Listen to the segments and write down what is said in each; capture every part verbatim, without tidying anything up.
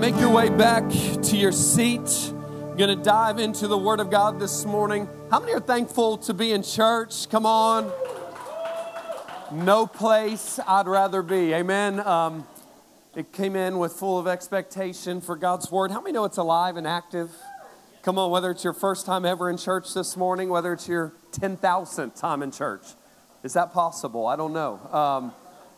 Make your way back to your seat. I'm going to dive into the Word of God this morning. How many are thankful to be in church? Come on. No place I'd rather be. Amen. Um, it came in with full of expectation for God's Word. How many know it's alive and active? Come on, whether it's your first time ever in church this morning, whether it's your ten thousandth time in church. Is that possible? I don't know.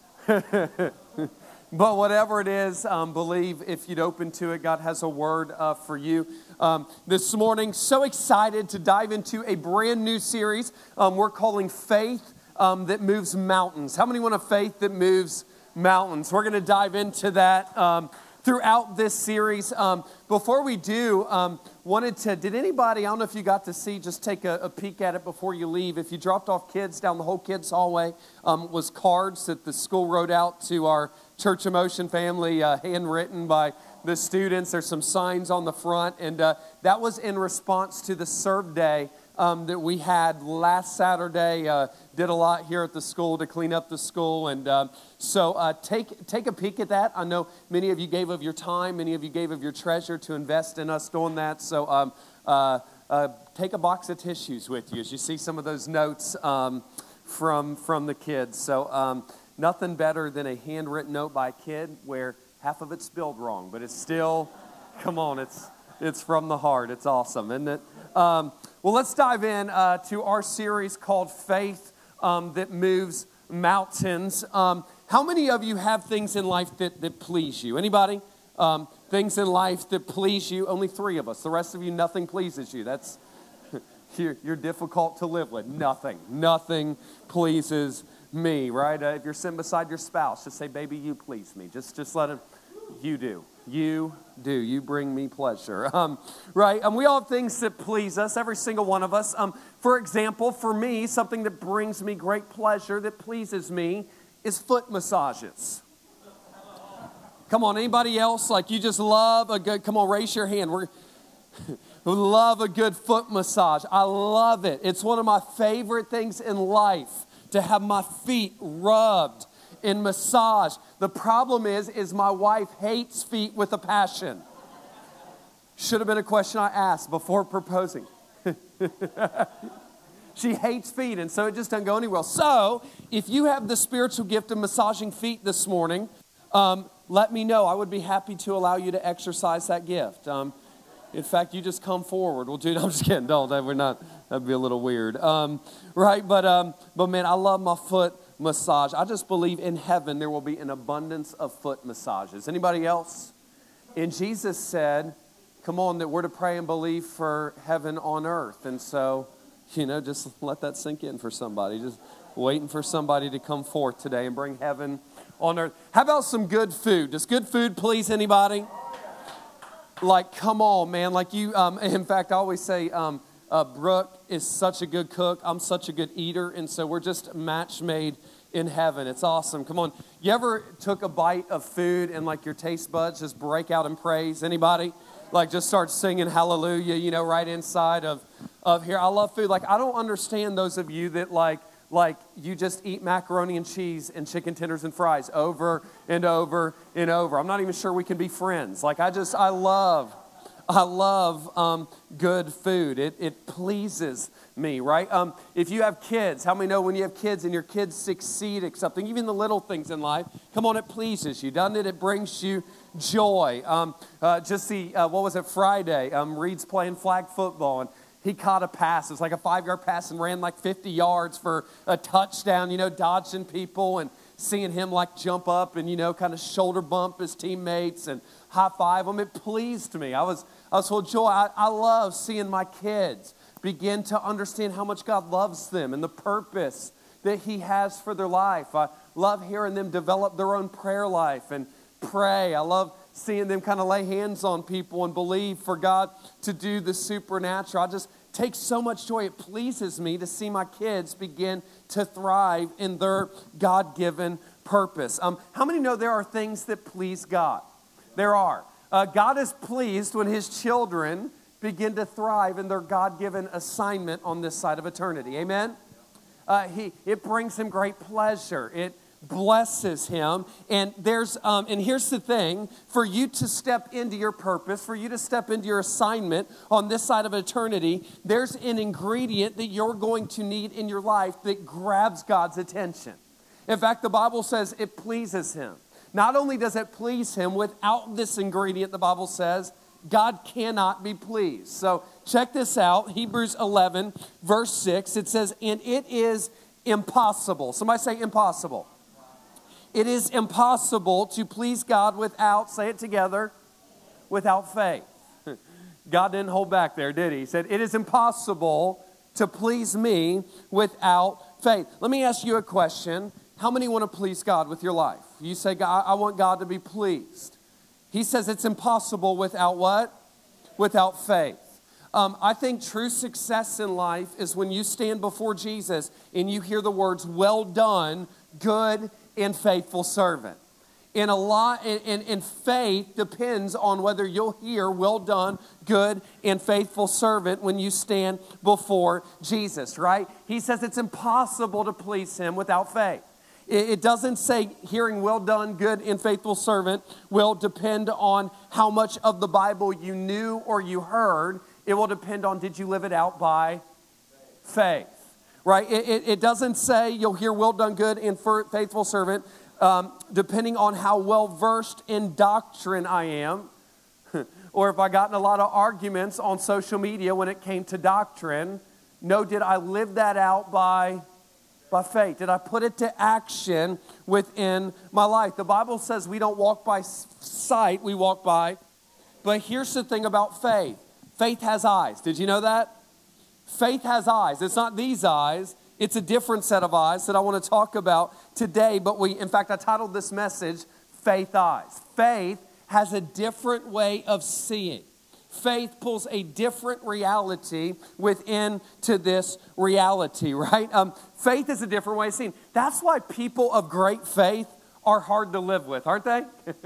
Um, But whatever it is, um, believe if you'd open to it, God has a word uh, for you. Um, this morning, so excited to dive into a brand new series um, we're calling Faith um, That Moves Mountains. How many want a faith that moves mountains? We're going to dive into that um, throughout this series. Um, before we do, um, wanted to, did anybody, I don't know if you got to see, just take a, a peek at it before you leave. If you dropped off kids down the whole kids hallway, um, was cards that the school wrote out to our Church Emotion family, uh, handwritten by the students. There's some signs on the front, and uh, that was in response to the Serve Day um, that we had last Saturday. Uh, did a lot here at the school to clean up the school, and um, so uh, take take a peek at that. I know many of you gave of your time, many of you gave of your treasure to invest in us doing that. So um, uh, uh, take a box of tissues with you as you see some of those notes um, from from the kids. So. Um, Nothing better than a handwritten note by a kid where half of it's spelled wrong, but it's still, come on, it's it's from the heart. It's awesome, isn't it? Um, well, let's dive in uh, to our series called Faith um, That Moves Mountains. Um, how many of you have things in life that, that please you? Anybody? Um, things in life that please you? Only three of us. The rest of you, nothing pleases you. That's you're, you're difficult to live with. Nothing. Nothing pleases me, right? Uh, if you're sitting beside your spouse, just say, baby, you please me. Just just let him, you do. You do. You bring me pleasure. Um, right? And we all have things that please us, every single one of us. Um, for example, for me, something that brings me great pleasure, that pleases me, is foot massages. Come on, anybody else? Like you just love a good, come on, raise your hand. We're We love a good foot massage. I love it. It's one of my favorite things in life to have my feet rubbed and massaged. The problem is, is my wife hates feet with a passion. Should have been a question I asked before proposing. She hates feet, and so it just doesn't go anywhere. So, if you have the spiritual gift of massaging feet this morning, um, let me know. I would be happy to allow you to exercise that gift. Um, In fact, you just come forward. Well, dude, I'm just kidding. Don't. We're not. That'd be a little weird, um, right? But, um, but man, I love my foot massage. I just believe in heaven there will be an abundance of foot massages. Anybody else? And Jesus said, "Come on, that we're to pray and believe for heaven on earth." And so, you know, just let that sink in for somebody. Just waiting for somebody to come forth today and bring heaven on earth. How about some good food? Does good food please anybody? Like, come on, man. Like you, um, in fact, I always say, um, uh, Brooke is such a good cook. I'm such a good eater. And so we're just match made in heaven. It's awesome. Come on. You ever took a bite of food and like your taste buds just break out in praise? Anybody? Like just start singing hallelujah, you know, right inside of, of here. I love food. Like, I don't understand those of you that like, Like you just eat macaroni and cheese and chicken tenders and fries over and over and over. I'm not even sure we can be friends. Like I just, I love, I love um, good food. It it pleases me, right? Um, if you have kids, how many know when you have kids and your kids succeed at something, even the little things in life, come on, it pleases you, doesn't it? It brings you joy. Um, uh, just see, uh, what was it, Friday? Um, Reed's playing flag football, and he caught a pass. It was like a five-yard pass and ran like fifty yards for a touchdown, you know, dodging people and seeing him like jump up and, you know, kind of shoulder bump his teammates and high-five them. It pleased me. I was, I was full of joy. I, I love seeing my kids begin to understand how much God loves them and the purpose that He has for their life. I love hearing them develop their own prayer life and pray. I love seeing them kind of lay hands on people and believe for God to do the supernatural. I just take so much joy. It pleases me to see my kids begin to thrive in their God-given purpose. Um, how many know there are things that please God? There are. Uh, God is pleased when His children begin to thrive in their God-given assignment on this side of eternity. Amen? Uh, he, it brings Him great pleasure. It blesses him. And there's um, and here's the thing, for you to step into your purpose, for you to step into your assignment on this side of eternity, there's an ingredient that you're going to need in your life that grabs God's attention. In fact, the Bible says it pleases him. Not only does it please him, without this ingredient, the Bible says, God cannot be pleased. So check this out, Hebrews eleven, verse six, it says, and it is impossible. Somebody say impossible. It is impossible to please God without, say it together, without faith. God didn't hold back there, did he? He said, it is impossible to please me without faith. Let me ask you a question. How many want to please God with your life? You say, God, I want God to be pleased. He says it's impossible without what? Without faith. Um, I think true success in life is when you stand before Jesus and you hear the words, well done, good and faithful servant. And a lot, and, and faith depends on whether you'll hear, well done, good and faithful servant when you stand before Jesus, right? He says it's impossible to please him without faith. It doesn't say hearing well done, good and faithful servant will depend on how much of the Bible you knew or you heard. It will depend on did you live it out by faith, right? It, it, it doesn't say you'll hear well done, good and faithful servant um, depending on how well versed in doctrine I am or if I got in a lot of arguments on social media when it came to doctrine. No, did I live that out by By faith? Did I put it to action within my life? The Bible says we don't walk by sight, we walk by. But here's the thing about faith. Faith has eyes. Did you know that? Faith has eyes. It's not these eyes. It's a different set of eyes that I want to talk about today. But we, in fact, I titled this message, Faith Eyes. Faith has a different way of seeing. Faith pulls a different reality within to this reality, right? Um, faith is a different way of seeing. That's why people of great faith are hard to live with, aren't they?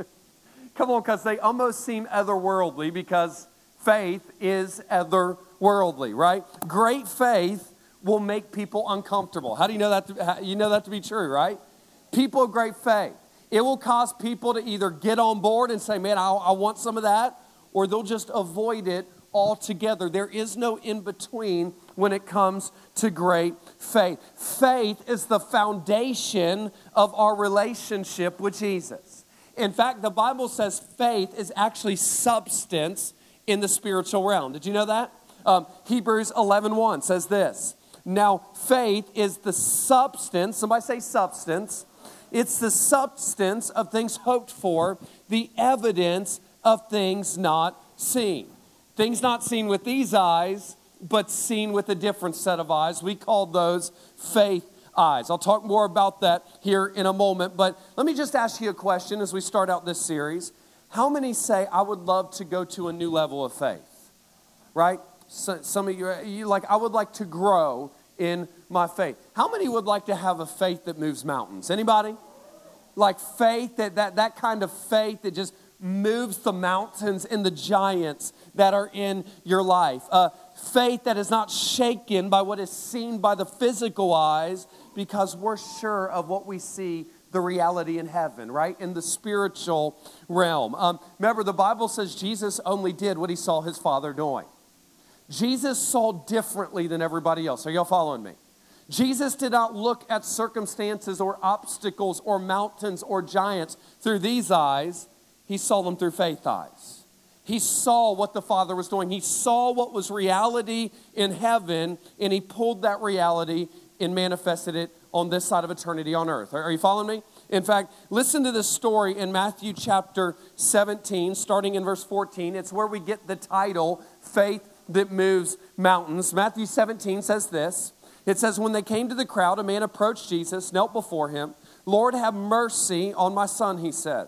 Come on, because they almost seem otherworldly because faith is otherworldly, right? Great faith will make people uncomfortable. How do you know that? To, you know that to be true, right? People of great faith. It will cause people to either get on board and say, man, I, I want some of that, or they'll just avoid it altogether. There is no in-between when it comes to great faith. Faith is the foundation of our relationship with Jesus. In fact, the Bible says faith is actually substance in the spiritual realm. Did you know that? Um, Hebrews eleven one says this. Now, faith is the substance, somebody say substance. It's the substance of things hoped for, the evidence of things not seen. Things not seen with these eyes, but seen with a different set of eyes. We call those faith eyes. I'll talk more about that here in a moment, but let me just ask you a question as we start out this series. How many say, I would love to go to a new level of faith? Right? So, some of you, you like, I would like to grow in my faith. How many would like to have a faith that moves mountains? Anybody? Like faith, that, that, that kind of faith that just moves the mountains and the giants that are in your life. Uh, faith that is not shaken by what is seen by the physical eyes because we're sure of what we see, the reality in heaven, right? In the spiritual realm. Um, remember, the Bible says Jesus only did what he saw his Father doing. Jesus saw differently than everybody else. Are y'all following me? Jesus did not look at circumstances or obstacles or mountains or giants through these eyes. He saw them through faith eyes. He saw what the Father was doing. He saw what was reality in heaven, and he pulled that reality and manifested it on this side of eternity on earth. Are you following me? In fact, listen to this story in Matthew chapter seventeen, starting in verse fourteen. It's where we get the title, Faith That Moves Mountains. Matthew seventeen says this. It says, when they came to the crowd, a man approached Jesus, knelt before him. Lord, have mercy on my son, he said.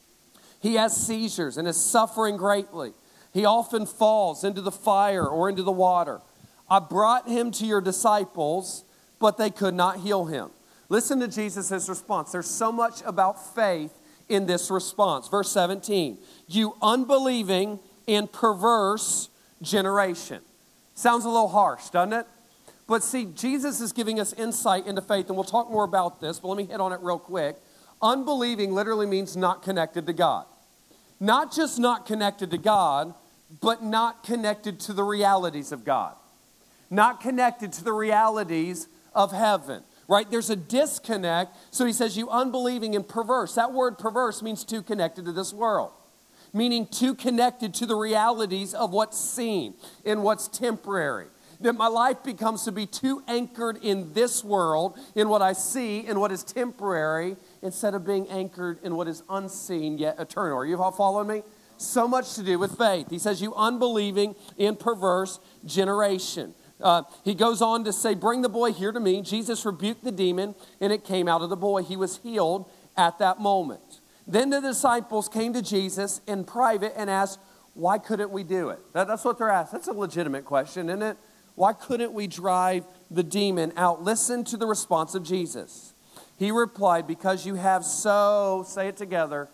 He has seizures and is suffering greatly. He often falls into the fire or into the water. I brought him to your disciples, but they could not heal him. Listen to Jesus' response. There's so much about faith in this response. Verse seventeen, you unbelieving and perverse generation. Sounds a little harsh, doesn't it? But see, Jesus is giving us insight into faith, and we'll talk more about this, but let me hit on it real quick. Unbelieving literally means not connected to God. Not just not connected to God, but not connected to the realities of God. Not connected to the realities of heaven, right? There's a disconnect. So he says, you unbelieving and perverse. That word perverse means too connected to this world, meaning too connected to the realities of what's seen and what's temporary. That my life becomes to be too anchored in this world, in what I see, in what is temporary, instead of being anchored in what is unseen yet eternal. Are you all following me? So much to do with faith. He says, you unbelieving and perverse generation. Uh, he goes on to say, bring the boy here to me. Jesus rebuked the demon, and it came out of the boy. He was healed at that moment. Then the disciples came to Jesus in private and asked, why couldn't we do it? That, that's what they're asked. That's a legitimate question, isn't it? Why couldn't we drive the demon out? Listen to the response of Jesus. He replied, because you have so, say it together,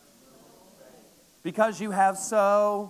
because you have so,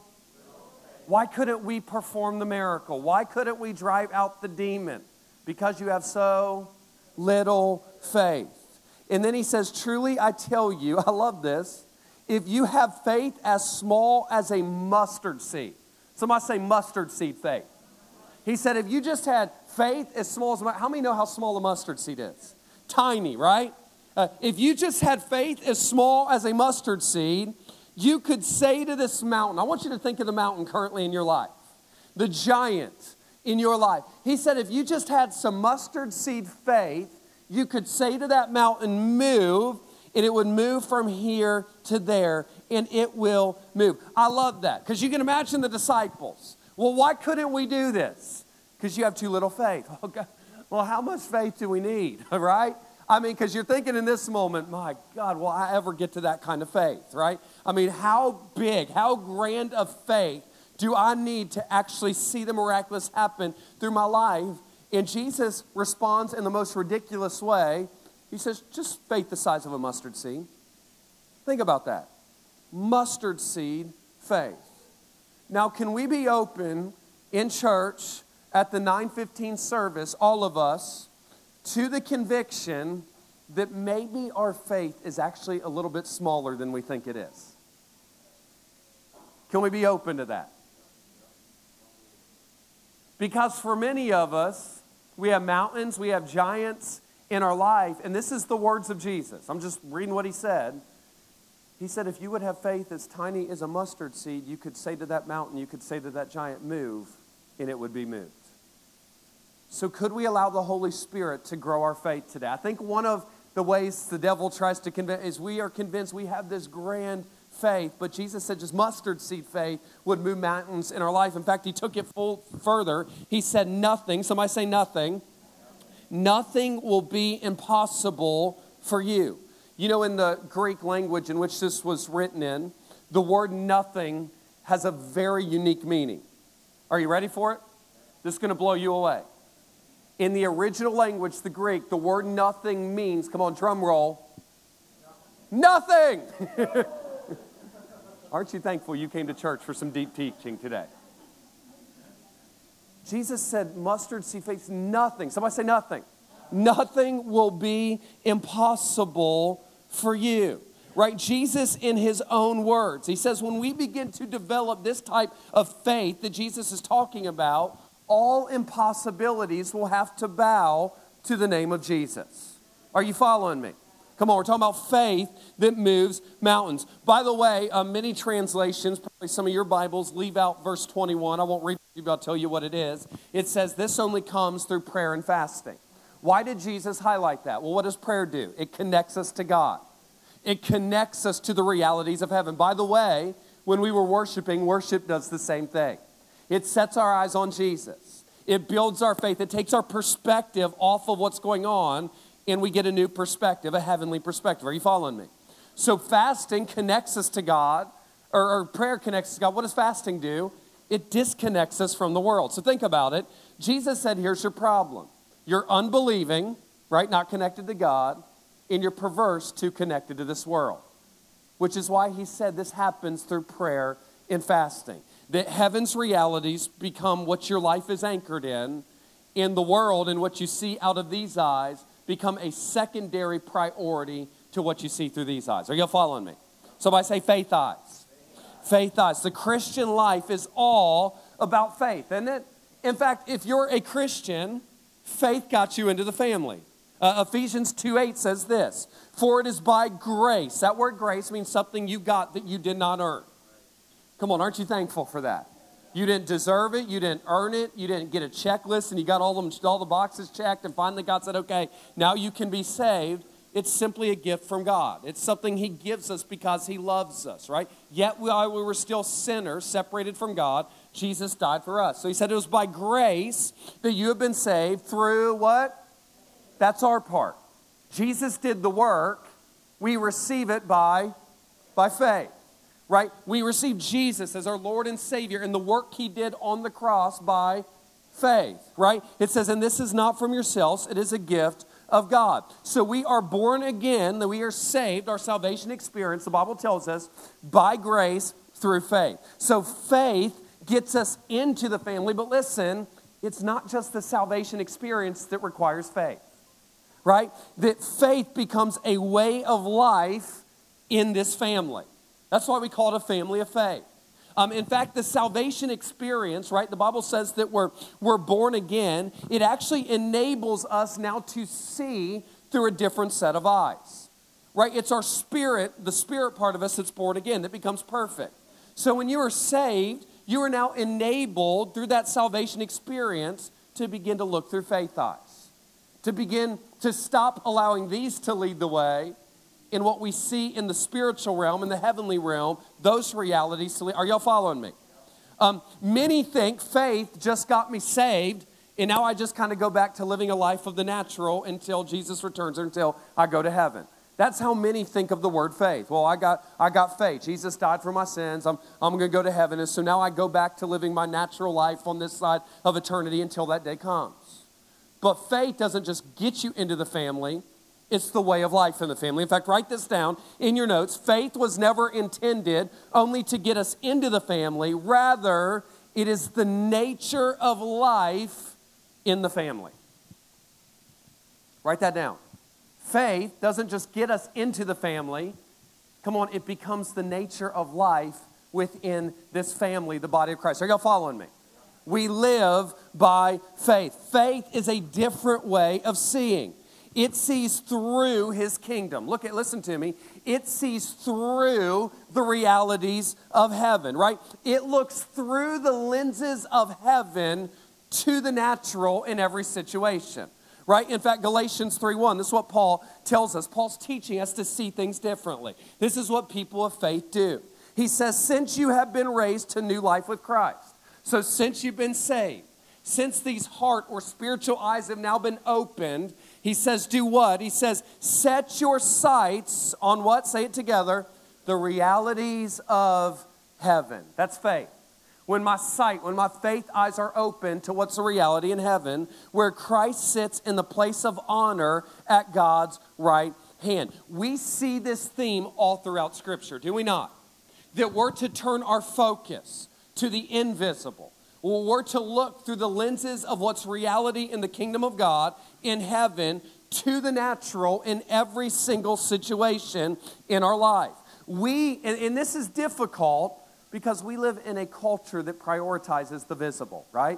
why couldn't we perform the miracle? Why couldn't we drive out the demon? Because you have so little faith. And then he says, truly I tell you, I love this, if you have faith as small as a mustard seed. Somebody say mustard seed faith. He said, if you just had faith as small as, how many know how small a mustard seed is? Tiny, right? Uh, if you just had faith as small as a mustard seed, you could say to this mountain, I want you to think of the mountain currently in your life, the giant in your life. He said, if you just had some mustard seed faith, you could say to that mountain, move, and it would move from here to there, and it will move. I love that, because you can imagine the disciples. Well, why couldn't we do this? Because you have too little faith. Oh, God. Well, how much faith do we need, right? I mean, because you're thinking in this moment, my God, will I ever get to that kind of faith, right? I mean, how big, how grand of faith do I need to actually see the miraculous happen through my life? And Jesus responds in the most ridiculous way. He says, just faith the size of a mustard seed. Think about that. Mustard seed faith. Now, can we be open in church at the nine fifteen service, all of us, to the conviction that maybe our faith is actually a little bit smaller than we think it is? Can we be open to that? Because for many of us, we have mountains, we have giants in our life, and this is the words of Jesus. I'm just reading what he said. He said, if you would have faith as tiny as a mustard seed, you could say to that mountain, you could say to that giant, move, and it would be moved. So could we allow the Holy Spirit to grow our faith today? I think one of the ways the devil tries to convince is we are convinced we have this grand faith, but Jesus said just mustard seed faith would move mountains in our life. In fact, he took it full further. He said nothing, somebody say nothing, nothing will be impossible for you. You know, in the Greek language in which this was written in, the word nothing has a very unique meaning. Are you ready for it? This is going to blow you away. In the original language, the Greek, the word nothing means, come on, drum roll, nothing. nothing. Aren't you thankful you came to church for some deep teaching today? Jesus said mustard seed faith, nothing. Somebody say nothing. Nothing will be impossible for you, right? Jesus in his own words, he says when we begin to develop this type of faith that Jesus is talking about, all impossibilities will have to bow to the name of Jesus. Are you following me? Come on, we're talking about faith that moves mountains. By the way, uh, many translations, probably some of your Bibles, leave out verse twenty-one. I won't read it, but I'll tell you what it is. It says this only comes through prayer and fasting. Why did Jesus highlight that? Well, what does prayer do? It connects us to God. It connects us to the realities of heaven. By the way, when we were worshiping, worship does the same thing. It sets our eyes on Jesus. It builds our faith. It takes our perspective off of what's going on, and we get a new perspective, a heavenly perspective. Are you following me? So fasting connects us to God, or, or prayer connects us to God. What does fasting do? It disconnects us from the world. So think about it. Jesus said, here's your problem. You're unbelieving, right, not connected to God, and you're perverse, too connected to this world. Which is why he said this happens through prayer and fasting. That heaven's realities become what your life is anchored in, in the world and what you see out of these eyes become a secondary priority to what you see through these eyes. Are you following me? Somebody say faith eyes. Faith eyes. The Christian life is all about faith, isn't it? In fact, if you're a Christian, faith got you into the family. Uh, Ephesians two eight says this, for it is by grace. That word grace means something you got that you did not earn. Come on, aren't you thankful for that? You didn't deserve it. You didn't earn it. You didn't get a checklist and you got all, them, all the boxes checked and finally God said, okay, now you can be saved. It's simply a gift from God. It's something he gives us because he loves us, right? Yet while we were still sinners, separated from God, Jesus died for us. So he said it was by grace that you have been saved through what? That's our part. Jesus did the work. We receive it by, by faith, right? We receive Jesus as our Lord and Savior and the work he did on the cross by faith, right? It says, and this is not from yourselves, it is a gift of God. So we are born again, that we are saved, our salvation experience, the Bible tells us, by grace through faith. So faith gets us into the family, but listen, it's not just the salvation experience that requires faith, right? That faith becomes a way of life in this family. That's why we call it a family of faith. Um, in fact, the salvation experience, right, the Bible says that we're, we're born again. It actually enables us now to see through a different set of eyes, right? It's our spirit, the spirit part of us that's born again, that becomes perfect. So when you are saved, you are now enabled through that salvation experience to begin to look through faith eyes, to begin to stop allowing these to lead the way in what we see in the spiritual realm, in the heavenly realm, those realities. Are y'all following me? Um, many think faith just got me saved, and now I just kind of go back to living a life of the natural until Jesus returns or until I go to heaven. That's how many think of the word faith. Well, I got I got faith. Jesus died for my sins. I'm, I'm going to go to heaven, and so now I go back to living my natural life on this side of eternity until that day comes. But faith doesn't just get you into the family. It's the way of life in the family. In fact, write this down in your notes. Faith was never intended only to get us into the family. Rather, it is the nature of life in the family. Write that down. Faith doesn't just get us into the family. Come on, it becomes the nature of life within this family, the body of Christ. Are y'all following me? We live by faith. Faith is a different way of seeing. It sees through his kingdom. Look at, listen to me. It sees through the realities of heaven, right? It looks through the lenses of heaven to the natural in every situation, right? In fact, Galatians three one, this is what Paul tells us. Paul's teaching us to see things differently. This is what people of faith do. He says, since you have been raised to new life with Christ, so since you've been saved, since these heart or spiritual eyes have now been opened, he says, do what? He says, set your sights on what? Say it together. The realities of heaven. That's faith. When my sight, when my faith eyes are open to what's a reality in heaven, where Christ sits in the place of honor at God's right hand. We see this theme all throughout Scripture, do we not? That we're to turn our focus to the invisible. We're to look through the lenses of what's reality in the kingdom of God in heaven to the natural in every single situation in our life. We, and, and this is difficult because we live in a culture that prioritizes the visible, right?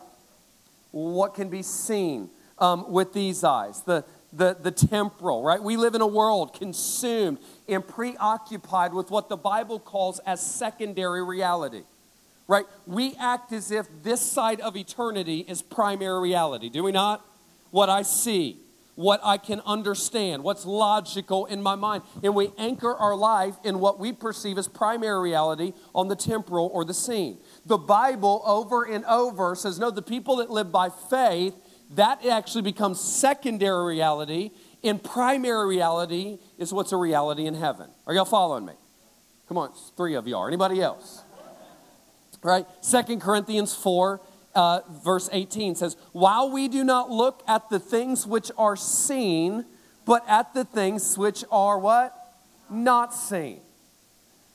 What can be seen um, with these eyes, the, the, the temporal, right? We live in a world consumed and preoccupied with what the Bible calls as secondary reality. Right? We act as if this side of eternity is primary reality, do we not? What I see, what I can understand, what's logical in my mind. And we anchor our life in what we perceive as primary reality on the temporal or the seen. The Bible over and over says, no, the people that live by faith, that actually becomes secondary reality. And primary reality is what's a reality in heaven. Are y'all following me? Come on, three of you are. Anybody else? Right? Second Corinthians four, uh, verse eighteen says, while we do not look at the things which are seen, but at the things which are what? Not seen.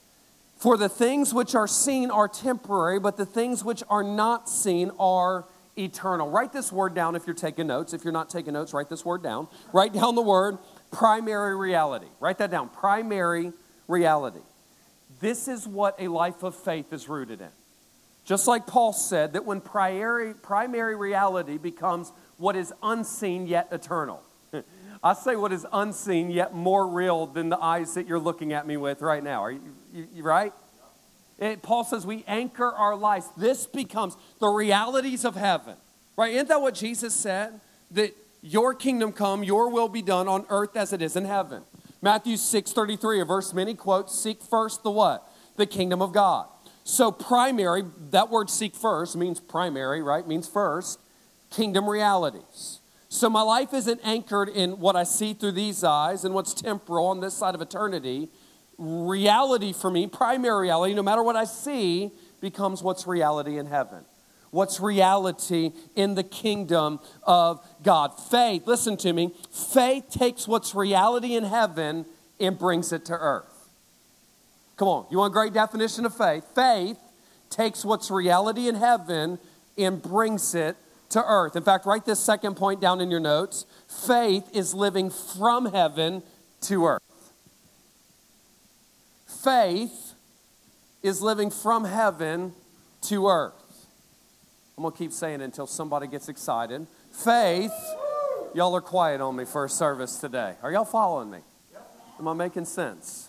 For the things which are seen are temporary, but the things which are not seen are eternal. Write this word down if you're taking notes. If you're not taking notes, write this word down. Write down the word primary reality. Write that down. Primary reality. This is what a life of faith is rooted in. Just like Paul said, that when primary, primary reality becomes what is unseen yet eternal. I say what is unseen yet more real than the eyes that you're looking at me with right now. Are you, you, you right? It, Paul says we anchor our lives. This becomes the realities of heaven. Right? Isn't that what Jesus said? That your kingdom come, your will be done on earth as it is in heaven. Matthew six thirty-three, a verse many quote, seek first the what? The kingdom of God. So primary, that word seek first means primary, right? Means first, kingdom realities. So my life isn't anchored in what I see through these eyes and what's temporal on this side of eternity. Reality for me, primary reality, no matter what I see, becomes what's reality in heaven. What's reality in the kingdom of God. Faith, listen to me, faith takes what's reality in heaven and brings it to earth. Come on, you want a great definition of faith? Faith takes what's reality in heaven and brings it to earth. In fact, write this second point down in your notes. Faith is living from heaven to earth. Faith is living from heaven to earth. I'm going to keep saying it until somebody gets excited. Faith, y'all are quiet on me for a service today. Are y'all following me? Am I making sense?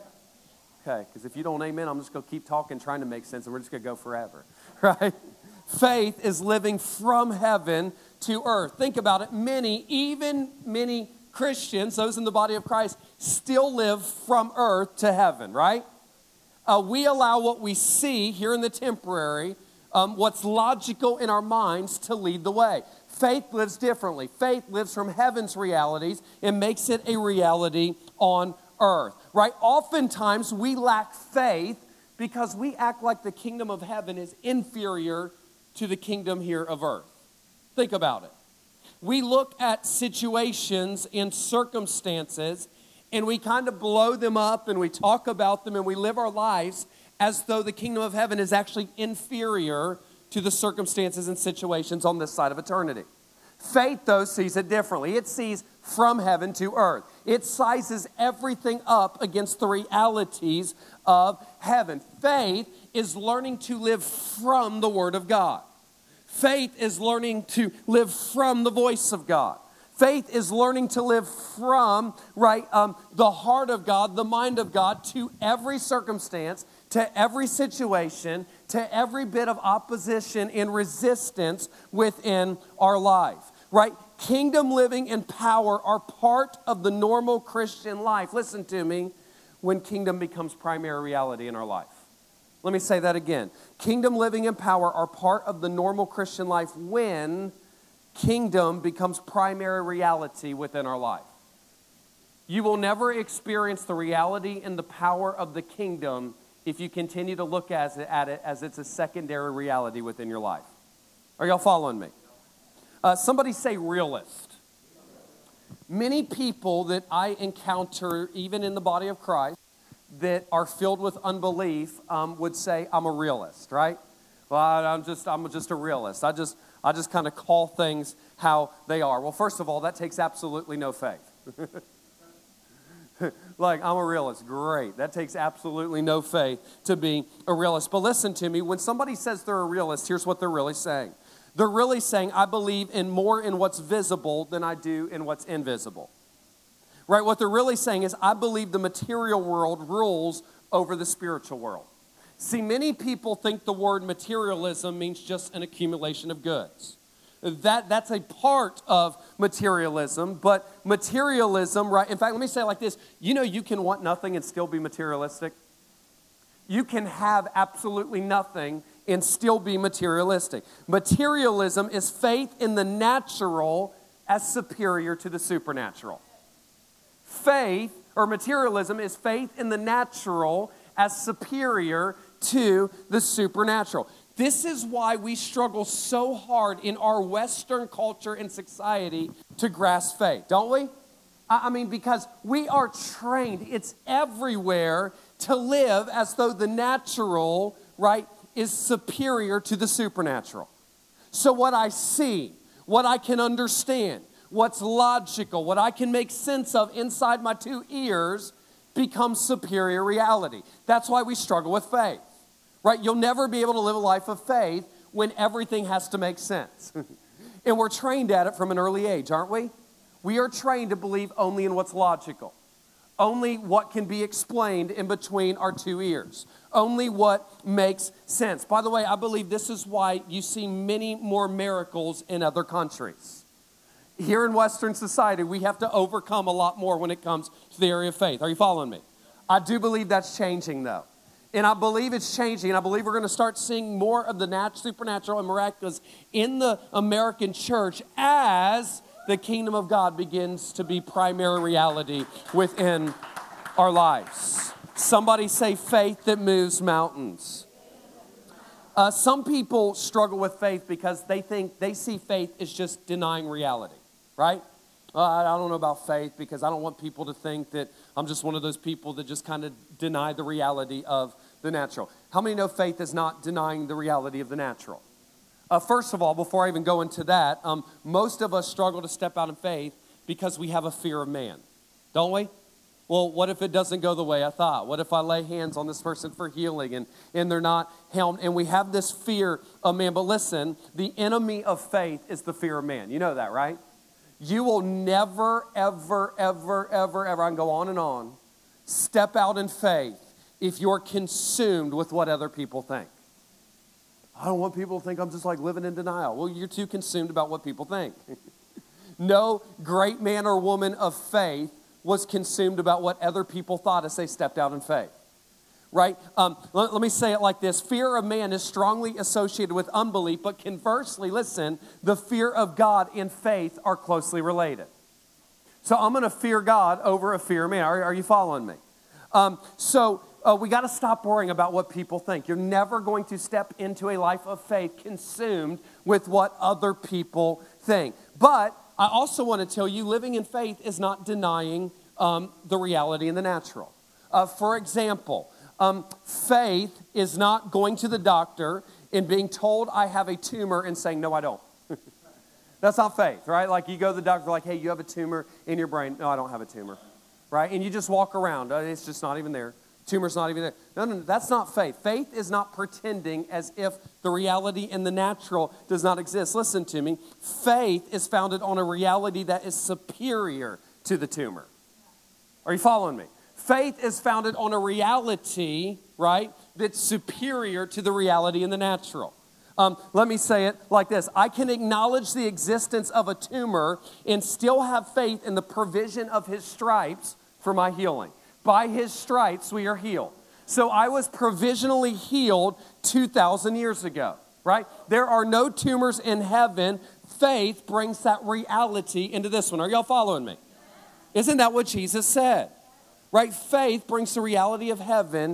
Okay, because if you don't amen, I'm just going to keep talking, trying to make sense, and we're just going to go forever, right? Faith is living from heaven to earth. Think about it. Many, even many Christians, those in the body of Christ, still live from earth to heaven, right? Uh, we allow what we see here in the temporary, um, what's logical in our minds, to lead the way. Faith lives differently. Faith lives from heaven's realities and makes it a reality on earth, right? Oftentimes we lack faith because we act like the kingdom of heaven is inferior to the kingdom here of earth. Think about it. We look at situations and circumstances and we kind of blow them up and we talk about them and we live our lives as though the kingdom of heaven is actually inferior to the circumstances and situations on this side of eternity. Faith, though, sees it differently. It sees from heaven to earth. It sizes everything up against the realities of heaven. Faith is learning to live from the Word of God. Faith is learning to live from the voice of God. Faith is learning to live from, right, um, the heart of God, the mind of God, to every circumstance, to every situation, to every bit of opposition and resistance within our life, right? Kingdom living and power are part of the normal Christian life. Listen to me, when kingdom becomes primary reality in our life. Let me say that again. Kingdom living and power are part of the normal Christian life when kingdom becomes primary reality within our life. You will never experience the reality and the power of the kingdom if you continue to look at it, at it as it's a secondary reality within your life. Are y'all following me? Uh, somebody say realist. Many people that I encounter, even in the body of Christ, that are filled with unbelief um, would say, I'm a realist, right? Well, I'm just, I'm just a realist. I just, I just kind of call things how they are. Well, first of all, that takes absolutely no faith. Like, I'm a realist. Great. That takes absolutely no faith to be a realist. But listen to me. When somebody says they're a realist, here's what they're really saying. They're really saying, I believe in more in what's visible than I do in what's invisible. Right? What they're really saying is, I believe the material world rules over the spiritual world. See, many people think the word materialism means just an accumulation of goods. That, that's a part of materialism, but materialism, right? In fact, let me say it like this. You know you can want nothing and still be materialistic? You can have absolutely nothing and still be materialistic. Materialism is faith in the natural as superior to the supernatural. Faith, or materialism, is faith in the natural as superior to the supernatural. This is why we struggle so hard in our Western culture and society to grasp faith, don't we? I mean, because we are trained, it's everywhere, to live as though the natural, right, is superior to the supernatural. So what I see, what I can understand, what's logical, what I can make sense of inside my two ears becomes superior reality. That's why we struggle with faith, right? You'll never be able to live a life of faith when everything has to make sense. And we're trained at it from an early age, aren't we? We are trained to believe only in what's logical, only what can be explained in between our two ears, only what makes sense. By the way, I believe this is why you see many more miracles in other countries. Here in Western society, we have to overcome a lot more when it comes to the area of faith. Are you following me? I do believe that's changing, though. And I believe it's changing, and I believe we're going to start seeing more of the nat- supernatural and miraculous in the American church as the kingdom of God begins to be primary reality within our lives. Somebody say faith that moves mountains. Uh, some people struggle with faith because they think they see faith as just denying reality, right? Uh, I don't know about faith because I don't want people to think that I'm just one of those people that just kind of deny the reality of the natural. How many know faith is not denying the reality of the natural? Uh, first of all, before I even go into that, um, most of us struggle to step out in faith because we have a fear of man, don't we? Well, what if it doesn't go the way I thought? What if I lay hands on this person for healing and, and they're not helmed? And we have this fear of man. But listen, the enemy of faith is the fear of man. You know that, right? You will never, ever, ever, ever, ever, I can go on and on, step out in faith if you're consumed with what other people think. I don't want people to think I'm just like living in denial. Well, you're too consumed about what people think. No great man or woman of faith was consumed about what other people thought as they stepped out in faith. Right? Um, let, let me say it like this. Fear of man is strongly associated with unbelief, but conversely, listen, the fear of God and faith are closely related. So I'm going to fear God over a fear of man. Are, are you following me? Um, so uh, we got to stop worrying about what people think. You're never going to step into a life of faith consumed with what other people think. But I also want to tell you, living in faith is not denying um, the reality in the natural. Uh, for example, Um, faith is not going to the doctor and being told I have a tumor and saying, no, I don't. That's not faith, right? Like you go to the doctor like, hey, you have a tumor in your brain. No, I don't have a tumor, right? And you just walk around. Uh, it's just not even there. Tumor's not even there. No, no, no, that's not faith. Faith is not pretending as if the reality in the natural does not exist. Listen to me. Faith is founded on a reality that is superior to the tumor. Are you following me? Faith is founded on a reality, right, that's superior to the reality in the natural. Um, let me say it like this. I can acknowledge the existence of a tumor and still have faith in the provision of his stripes for my healing. By his stripes, we are healed. So I was provisionally healed two thousand years ago, right? There are no tumors in heaven. Faith brings that reality into this one. Are y'all following me? Isn't that what Jesus said? Right? Faith brings the reality of heaven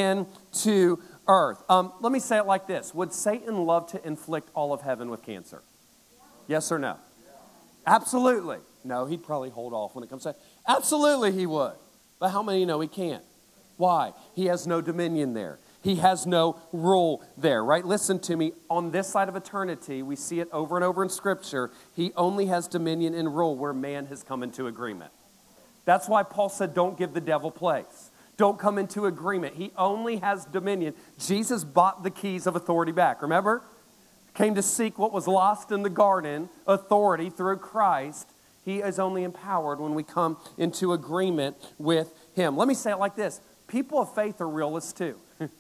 into earth. Um, let me say it like this. Would Satan love to inflict all of heaven with cancer? Yes or no? Absolutely. No, he'd probably hold off when it comes to that. Absolutely he would. But how many know he can't? Why? He has no dominion there. He has no rule there, right? Listen to me. On this side of eternity, we see it over and over in Scripture. He only has dominion and rule where man has come into agreement. That's why Paul said, don't give the devil place. Don't come into agreement. He only has dominion. Jesus bought the keys of authority back. Remember? Came to seek what was lost in the garden, authority through Christ. He is only empowered when we come into agreement with him. Let me say it like this. People of faith are realists too.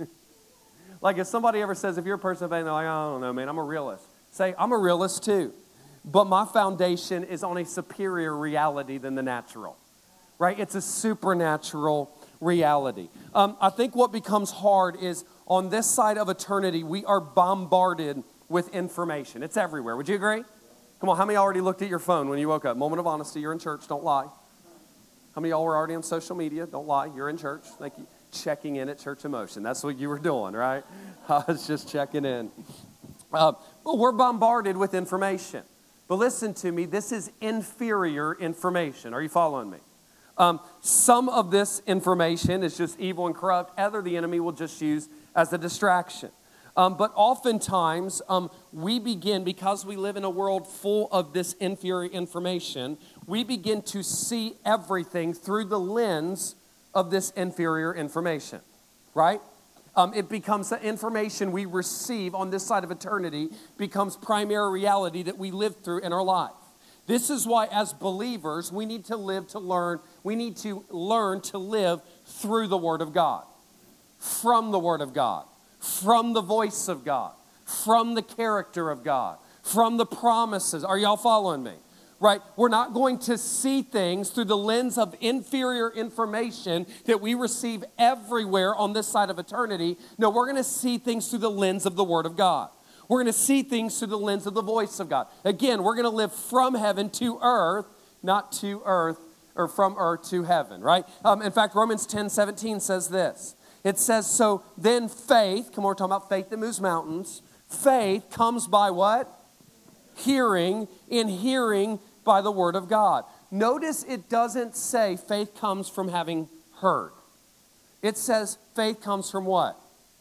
Like if somebody ever says, if you're a person of faith, they're like, I don't know, man, I'm a realist. Say, I'm a realist too. But my foundation is on a superior reality than the natural. Right? It's a supernatural reality. Um, I think what becomes hard is on this side of eternity, we are bombarded with information. It's everywhere. Would you agree? Come on, how many already looked at your phone when you woke up? Moment of honesty, you're in church, don't lie. How many of y'all were already on social media? Don't lie, you're in church. Thank you. Checking in at Church Emotion. That's what you were doing, right? I was just checking in. Uh, well, we're bombarded with information. But listen to me, this is inferior information. Are you following me? Um, some of this information is just evil and corrupt. Other the enemy will just use as a distraction. Um, but oftentimes, um, we begin, because we live in a world full of this inferior information, we begin to see everything through the lens of this inferior information, right? Um, it becomes the information we receive on this side of eternity becomes primary reality that we live through in our life. This is why, as believers, we need to live to learn. We need to learn to live through the Word of God, from the Word of God, from the voice of God, from the character of God, from the promises. Are y'all following me? Right? We're not going to see things through the lens of inferior information that we receive everywhere on this side of eternity. No, we're going to see things through the lens of the Word of God. We're going to see things through the lens of the voice of God. Again, we're going to live from heaven to earth, not to earth, or from earth to heaven, right? Um, in fact, Romans ten seventeen says this. It says, so then faith, come on, we're talking about faith that moves mountains. Faith comes by what? Hearing, in hearing by the Word of God. Notice it doesn't say faith comes from having heard. It says faith comes from what?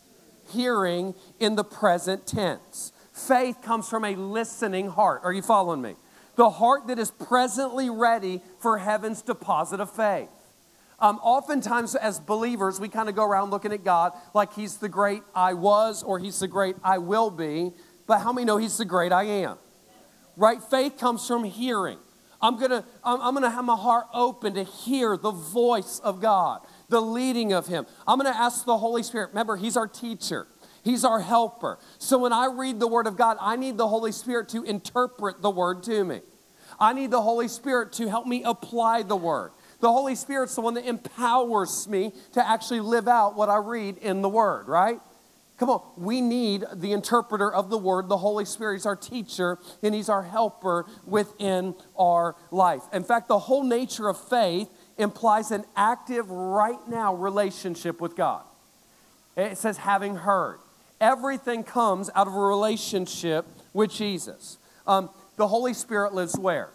Hearing in the present tense. Faith comes from a listening heart. Are you following me? The heart that is presently ready for heaven's deposit of faith. Um, oftentimes as believers, we kind of go around looking at God like He's the great I was or He's the great I will be. But how many know He's the great I am? Right? Faith comes from hearing. I'm going to I'm, I'm gonna have my heart open to hear the voice of God, the leading of Him. I'm going to ask the Holy Spirit. Remember, He's our teacher. He's our helper. So when I read the Word of God, I need the Holy Spirit to interpret the Word to me. I need the Holy Spirit to help me apply the Word. The Holy Spirit's the one that empowers me to actually live out what I read in the Word, right? Come on, we need the interpreter of the Word. The Holy Spirit is our teacher, and He's our helper within our life. In fact, the whole nature of faith implies an active, right now relationship with God. It says, having heard. Everything comes out of a relationship with Jesus. Um, the Holy Spirit lives where?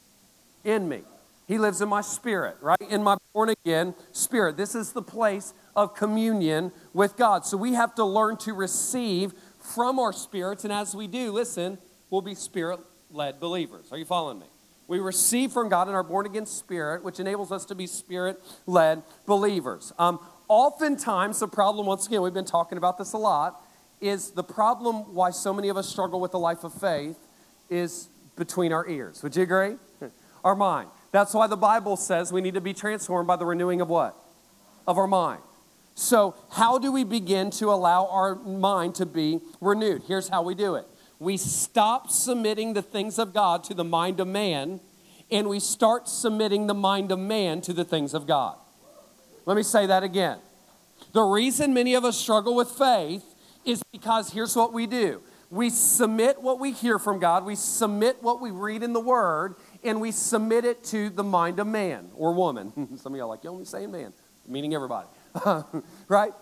In me. He lives in my spirit, right? In my born-again spirit. This is the place of communion with God. So we have to learn to receive from our spirits. And as we do, listen, we'll be spirit-led believers. Are you following me? We receive from God in our born-again spirit, which enables us to be spirit-led believers. Um, oftentimes, the problem, once again, we've been talking about this a lot, is the problem why so many of us struggle with the life of faith is between our ears. Would you agree? Our mind. That's why the Bible says we need to be transformed by the renewing of what? Of our mind. So how do we begin to allow our mind to be renewed? Here's how we do it. We stop submitting the things of God to the mind of man, and we start submitting the mind of man to the things of God. Let me say that again. The reason many of us struggle with faith is because here's what we do. We submit what we hear from God. We submit what we read in the Word, and we submit it to the mind of man or woman. Some of y'all are like, you only saying man, meaning everybody. Right?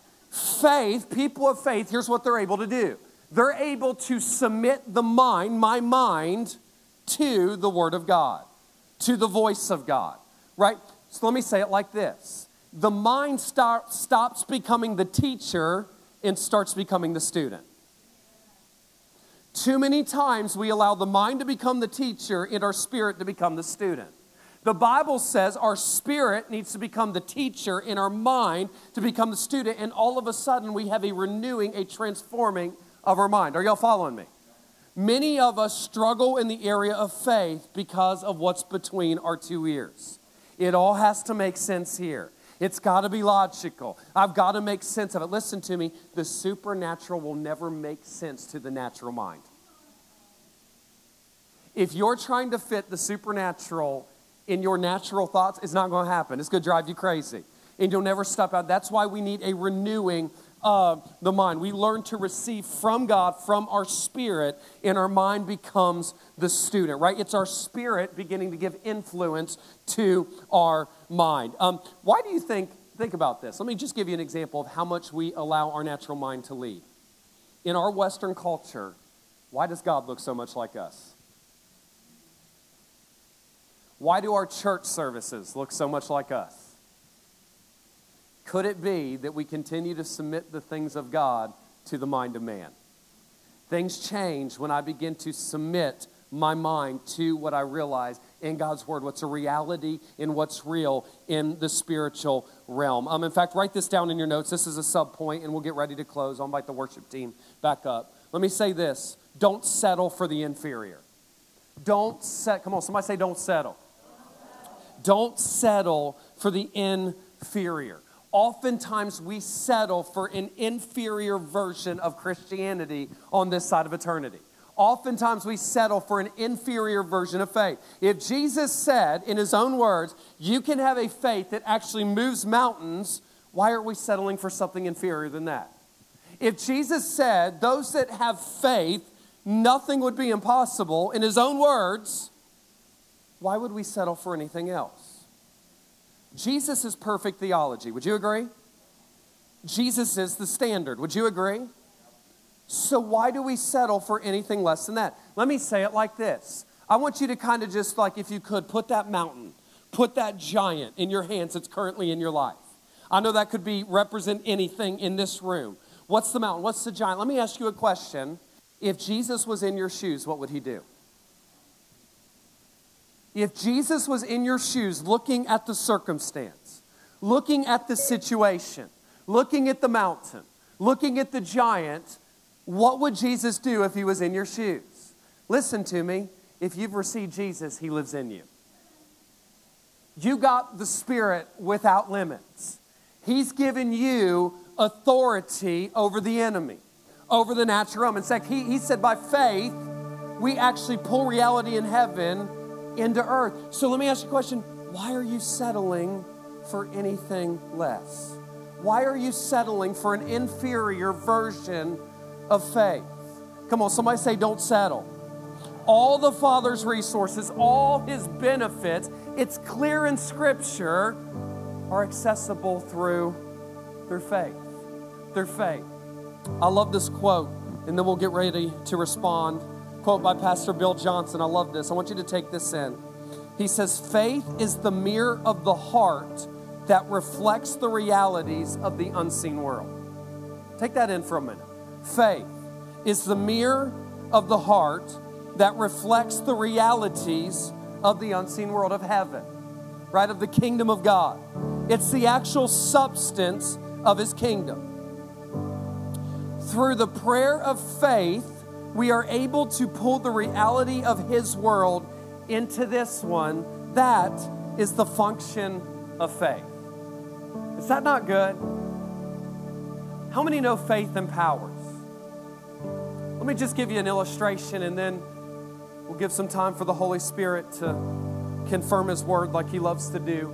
Faith, people of faith, here's what they're able to do. They're able to submit the mind, my mind, to the Word of God, to the voice of God. Right? So let me say it like this. The mind start, stops becoming the teacher and starts becoming the student. Too many times we allow the mind to become the teacher and our spirit to become the student. The Bible says our spirit needs to become the teacher and our mind to become the student, and all of a sudden we have a renewing, a transforming of our mind. Are y'all following me? Many of us struggle in the area of faith because of what's between our two ears. It all has to make sense here. It's got to be logical. I've got to make sense of it. Listen to me. The supernatural will never make sense to the natural mind. If you're trying to fit the supernatural in your natural thoughts, it's not going to happen. It's going to drive you crazy. And you'll never step out. That's why we need a renewing of the mind. We learn to receive from God, from our spirit, and our mind becomes the student, right? It's our spirit beginning to give influence to our mind. Um, why do you think, think about this. Let me just give you an example of how much we allow our natural mind to lead. In our Western culture, why does God look so much like us? Why do our church services look so much like us? Could it be that we continue to submit the things of God to the mind of man. Things change when I begin to submit my mind to what I realize in God's word, what's a reality and what's real in the spiritual realm. Um, in fact, write this down in your notes. This is a sub point, and we'll get ready to close. I'll invite the worship team back up. Let me say this. Don't settle for the inferior. Don't set, come on, somebody say don't settle. Don't settle for the inferior. Oftentimes we settle for an inferior version of Christianity on this side of eternity. Oftentimes we settle for an inferior version of faith. If Jesus said in his own words, you can have a faith that actually moves mountains, why are we settling for something inferior than that? If Jesus said those that have faith, nothing would be impossible, in his own words, why would we settle for anything else? Jesus is perfect theology. Would you agree? Jesus is the standard. Would you agree? So why do we settle for anything less than that? Let me say it like this. I want you to kind of just like, if you could, put that mountain, put that giant in your hands that's currently in your life. I know that could be represent anything in this room. What's the mountain? What's the giant? Let me ask you a question. If Jesus was in your shoes, what would he do? If Jesus was in your shoes looking at the circumstance, looking at the situation, looking at the mountain, looking at the giant, what would Jesus do if he was in your shoes? Listen to me. If you've received Jesus, he lives in you. You got the Spirit without limits. He's given you authority over the enemy, over the natural realm. In fact, he, he said by faith, we actually pull reality in heaven into earth. So let me ask you a question. Why are you settling for anything less? Why are you settling for an inferior version of faith? Come on, somebody say don't settle. All the Father's resources, all his benefits, it's clear in Scripture, are accessible through, through faith. Through faith. I love this quote, and then we'll get ready to respond. Quote by Pastor Bill Johnson. I love this. I want you to take this in. He says, faith is the mirror of the heart that reflects the realities of the unseen world. Take that in for a minute. Faith is the mirror of the heart that reflects the realities of the unseen world, of heaven, right, of the kingdom of God. It's the actual substance of his kingdom. Through the prayer of faith, we are able to pull the reality of his world into this one. That is the function of faith. Is that not good? How many know faith empowers? Let me just give you an illustration, and then we'll give some time for the Holy Spirit to confirm his word like he loves to do.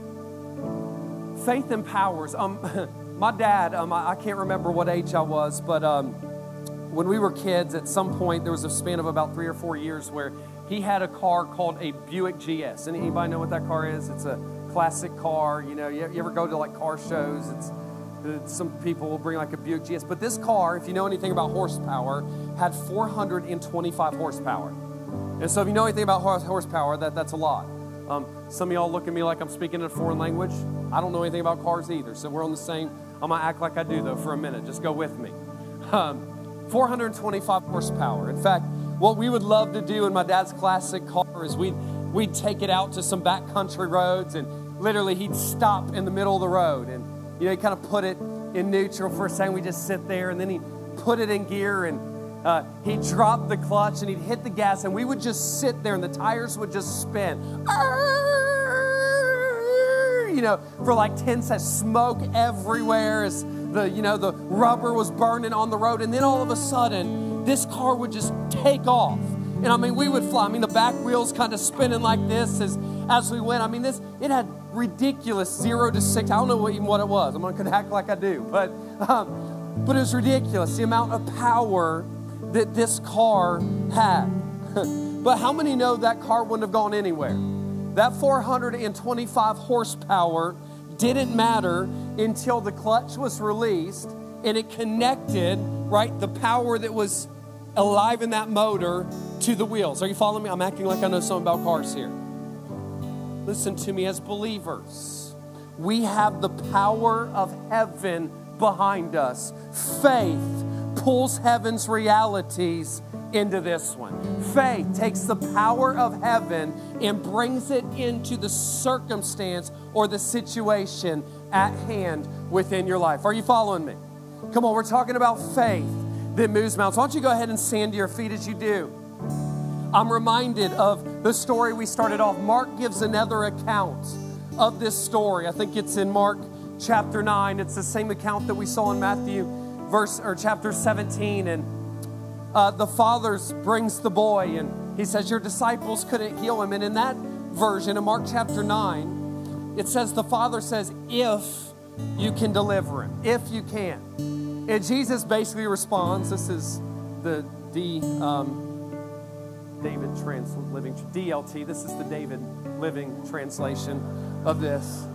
Faith empowers. Um, my dad, um, I, I can't remember what age I was, but um, when we were kids, at some point, there was a span of about three or four years where he had a car called a Buick G S. Anybody know what that car is? It's a classic car. You know, you, you ever go to like car shows? It's uh, some people will bring like a Buick G S. But this car, if you know anything about horsepower, had four hundred twenty-five horsepower. And so if you know anything about horse, horsepower, that, that's a lot. Um, some of y'all look at me like I'm speaking in a foreign language. I don't know anything about cars either. So we're on the same. I'm going to act like I do, though, for a minute. Just go with me. Um, four hundred twenty-five horsepower. In fact, what we would love to do in my dad's classic car is we'd, we'd take it out to some backcountry roads, and literally he'd stop in the middle of the road. And, you know, he kind of put it in neutral for a second. We just sit there, and then he'd put it in gear, and uh, he'd drop the clutch, and he'd hit the gas, and we would just sit there, and the tires would just spin. You know, for like ten seconds, smoke everywhere as the, you know, the rubber was burning on the road. And then all of a sudden, this car would just take off. And I mean, we would fly. I mean, the back wheels kind of spinning like this as, as we went. I mean, this, it had ridiculous zero to six. I don't know even what it was. I'm going to act like I do. But, um, but it was ridiculous, the amount of power that this car had. But how many know that car wouldn't have gone anywhere? That four hundred twenty-five horsepower didn't matter until the clutch was released and it connected, right, the power that was alive in that motor to the wheels. Are you following me? I'm acting like I know something about cars here. Listen to me, as believers, we have the power of heaven behind us. Faith pulls heaven's realities into this one. Faith takes the power of heaven and brings it into the circumstance or the situation at hand within your life. Are you following me? Come on, we're talking about faith that moves mountains. Why don't you go ahead and stand to your feet as you do? I'm reminded of the story we started off. Mark gives another account of this story. I think it's in Mark chapter nine. It's the same account that we saw in Matthew verse or chapter seventeen. And uh, the father brings the boy and he says, your disciples couldn't heal him. And in that version of Mark chapter nine, it says the father says, if you can deliver him, if you can. And Jesus basically responds, this is the D, um, David trans, living, D L T, this is the David living translation of this.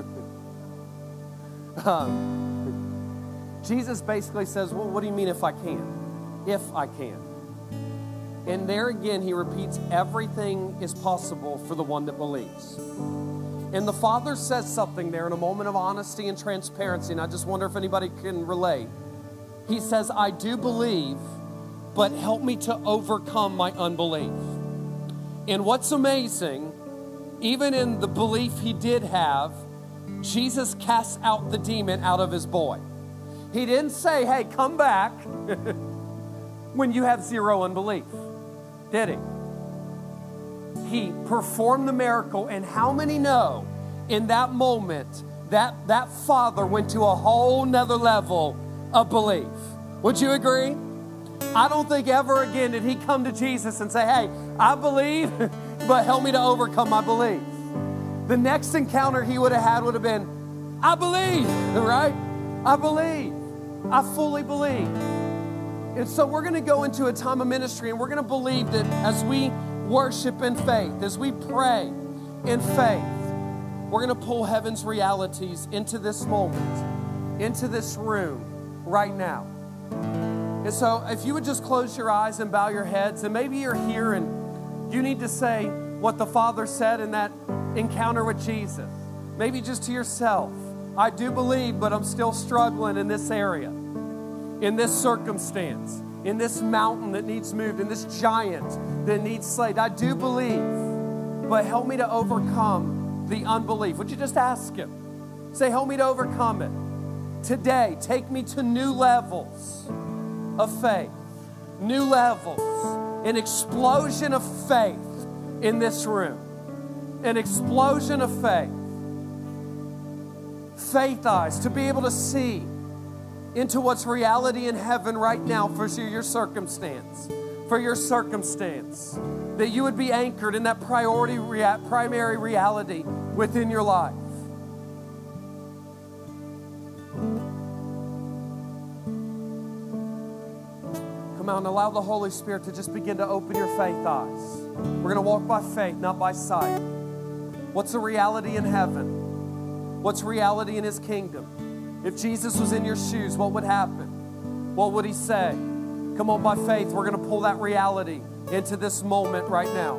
um, Jesus basically says, well, what do you mean if I can? If I can. And there again, he repeats, everything is possible for the one that believes. And the Father says something there in a moment of honesty and transparency, and I just wonder if anybody can relate. He says, I do believe, but help me to overcome my unbelief. And what's amazing, even in the belief he did have, Jesus casts out the demon out of his boy. He didn't say, hey, come back when you have zero unbelief, did he? He performed the miracle, and how many know in that moment that that father went to a whole nother level of belief? Would you agree? I don't think ever again did he come to Jesus and say, hey, I believe, but help me to overcome my belief. The next encounter he would have had would have been, I believe, right? I believe. I fully believe. And so we're going to go into a time of ministry, and we're going to believe that as we worship in faith, as we pray in faith, we're going to pull heaven's realities into this moment, into this room right now. And so if you would just close your eyes and bow your heads, and maybe you're here and you need to say what the Father said in that encounter with Jesus. Maybe just to yourself, I do believe, but I'm still struggling in this area, in this circumstance, in this mountain that needs moved, in this giant that needs slayed. I do believe, but help me to overcome the unbelief. Would you just ask him? Say, help me to overcome it. Today, take me to new levels of faith, new levels, an explosion of faith in this room, an explosion of faith. Faith eyes to be able to see into what's reality in heaven right now for your circumstance, for your circumstance, that you would be anchored in that priority, rea- primary reality within your life. Come out and allow the Holy Spirit to just begin to open your faith eyes. We're going to walk by faith, not by sight. What's the reality in heaven? What's reality in His kingdom? If Jesus was in your shoes, what would happen? What would He say? Come on, by faith, we're going to pull that reality into this moment right now.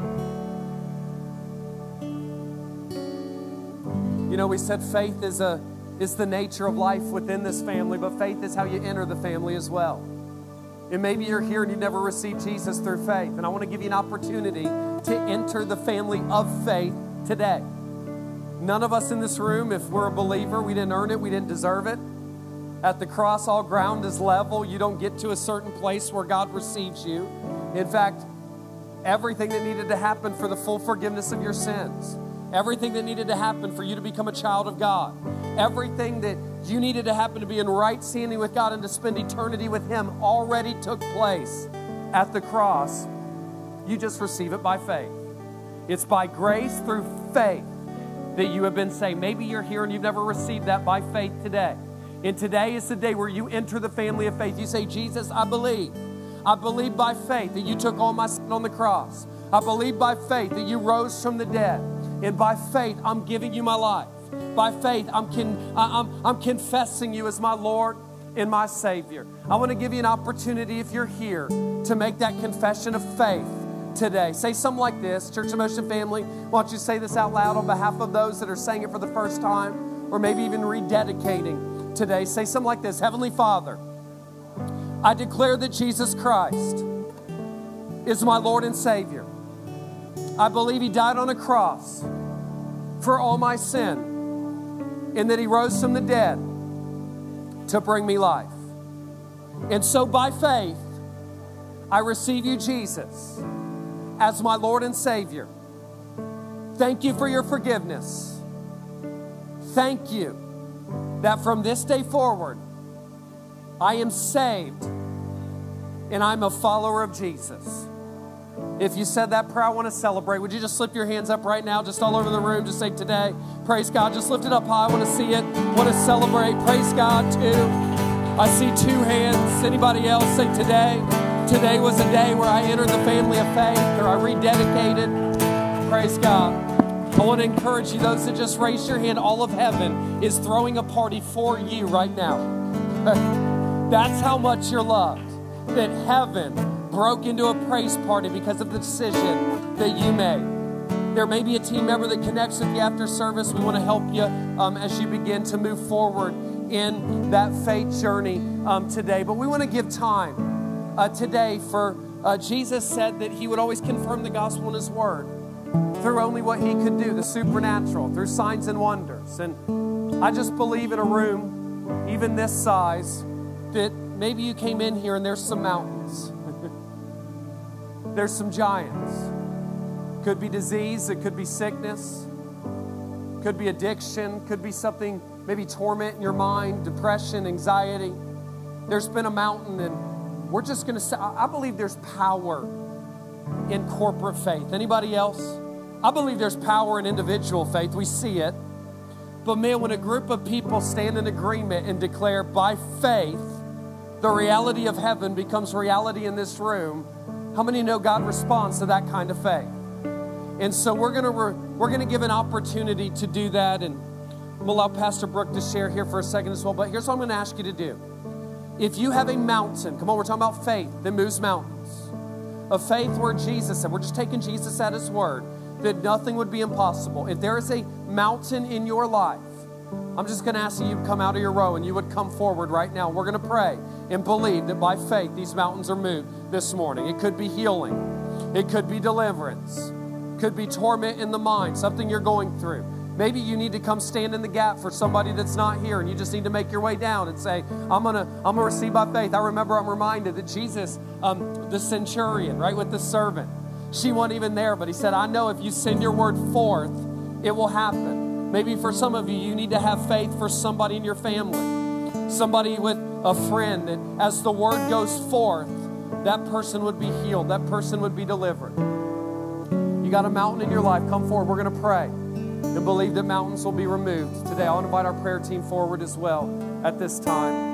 You know, we said faith is a is the nature of life within this family, but faith is how you enter the family as well. And maybe you're here and you've never received Jesus through faith, and I want to give you an opportunity to enter the family of faith today. None of us in this room, if we're a believer, we didn't earn it, we didn't deserve it. At the cross, all ground is level. You don't get to a certain place where God receives you. In fact, everything that needed to happen for the full forgiveness of your sins, everything that needed to happen for you to become a child of God, everything that you needed to happen to be in right standing with God and to spend eternity with Him already took place at the cross. You just receive it by faith. It's by grace through faith that you have been saved. Maybe you're here and you've never received that by faith today. And today is the day where you enter the family of faith. You say, Jesus, I believe. I believe by faith that you took all my sin on the cross. I believe by faith that you rose from the dead. And by faith, I'm giving you my life. By faith, I'm, con- I'm, I'm confessing you as my Lord and my Savior. I want to give you an opportunity, if you're here, to make that confession of faith today. Say something like this. Church of Motion family, why don't you say this out loud on behalf of those that are saying it for the first time or maybe even rededicating today. Say something like this. Heavenly Father, I declare that Jesus Christ is my Lord and Savior. I believe He died on a cross for all my sin, and that He rose from the dead to bring me life. And so by faith, I receive you, Jesus, as my Lord and Savior. Thank you for your forgiveness. Thank you that from this day forward, I am saved and I'm a follower of Jesus. If you said that prayer, I want to celebrate. Would you just slip your hands up right now, just all over the room? Just say today. Praise God. Just lift it up high. I want to see it. I want to celebrate. Praise God too. I see two hands. Anybody else say today? Today was a day where I entered the family of faith, or I rededicated. Praise God. I want to encourage you, those that just raised your hand, all of heaven is throwing a party for you right now. That's how much you're loved. That heaven broke into a praise party because of the decision that you made. There may be a team member that connects with you after service. We want to help you um, as you begin to move forward in that faith journey um, today. But we want to give time uh, today for uh, Jesus said that He would always confirm the gospel in His word through only what He could do, the supernatural, through signs and wonders. And I just believe in a room, even this size, that maybe you came in here and there's some mountains. There's some giants. Could be disease, it could be sickness, could be addiction, could be something, maybe torment in your mind, depression, anxiety. There's been a mountain, and we're just going to say, I believe there's power in corporate faith. Anybody else? I believe there's power in individual faith. We see it. But man, when a group of people stand in agreement and declare by faith, the reality of heaven becomes reality in this room, how many know God responds to that kind of faith? And so we're going to re- we're going to give an opportunity to do that, and I'm going to allow Pastor Brooke to share here for a second as well. But here's what I'm going to ask you to do. If you have a mountain, come on, we're talking about faith that moves mountains. A faith where Jesus said, we're just taking Jesus at His word, that nothing would be impossible. If there is a mountain in your life, I'm just going to ask that you come out of your row and you would come forward right now. We're going to pray and believe that by faith these mountains are moved this morning. It could be healing. It could be deliverance. It could be torment in the mind, something you're going through. Maybe you need to come stand in the gap for somebody that's not here, and you just need to make your way down and say, I'm going to I'm gonna receive by faith. I remember I'm reminded that Jesus, um, the centurion, right, with the servant, she wasn't even there, but He said, I know if you send your word forth, it will happen. Maybe for some of you, you need to have faith for somebody in your family, somebody with a friend, that as the word goes forth, that person would be healed, that person would be delivered. You got a mountain in your life, come forward. We're going to pray and believe that mountains will be removed today. I'll invite our prayer team forward as well at this time.